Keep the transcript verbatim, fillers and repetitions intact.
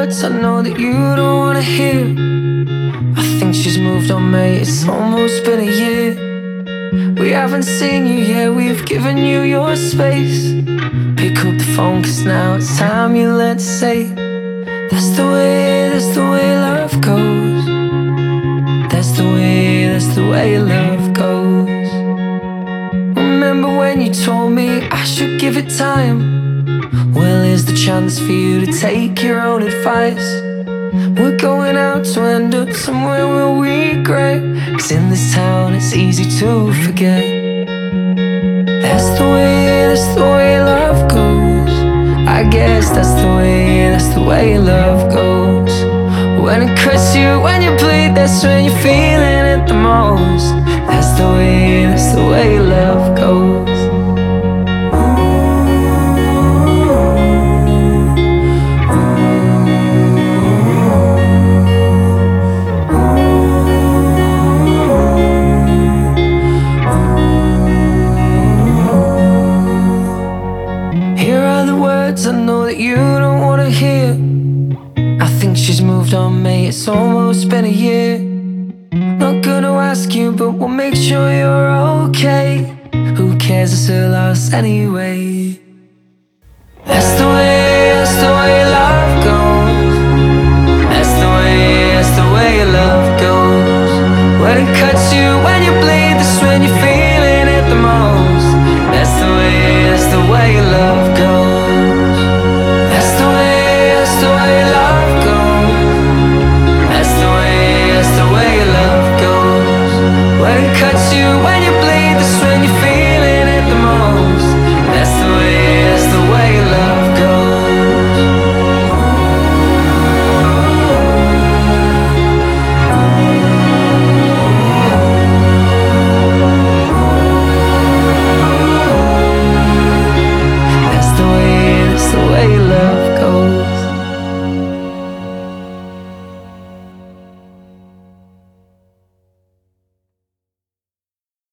words I know that you don't wanna hear. I think she's moved on, mate, it's almost been a year. We haven't seen you yet, we've given you your space. Pick up the phone, cause now it's time you let say. That's the way, that's the way love goes. That's the way, that's the way love goes. Remember when you told me I should give it time? Well, here's the chance for you to take your own advice. We're going out to end up somewhere we'll regret, cause in this town it's easy to forget. That's the way, that's the way love goes. I guess that's the way, that's the way love goes. When it cuts you, when you bleed, that's when you're feeling it the most. That's the way, that's the way love goes. I know that you don't wanna hear. I think she's moved on, mate, it's almost been a year. Not gonna ask you, but we'll make sure you're okay. Who cares, it's a loss anyway. That's the way, that's the way love goes. That's the way, that's the way love goes. When it cuts you, when you bleed, that's when you're feeling it the most. That's the way, that's the way love goes. When it cuts you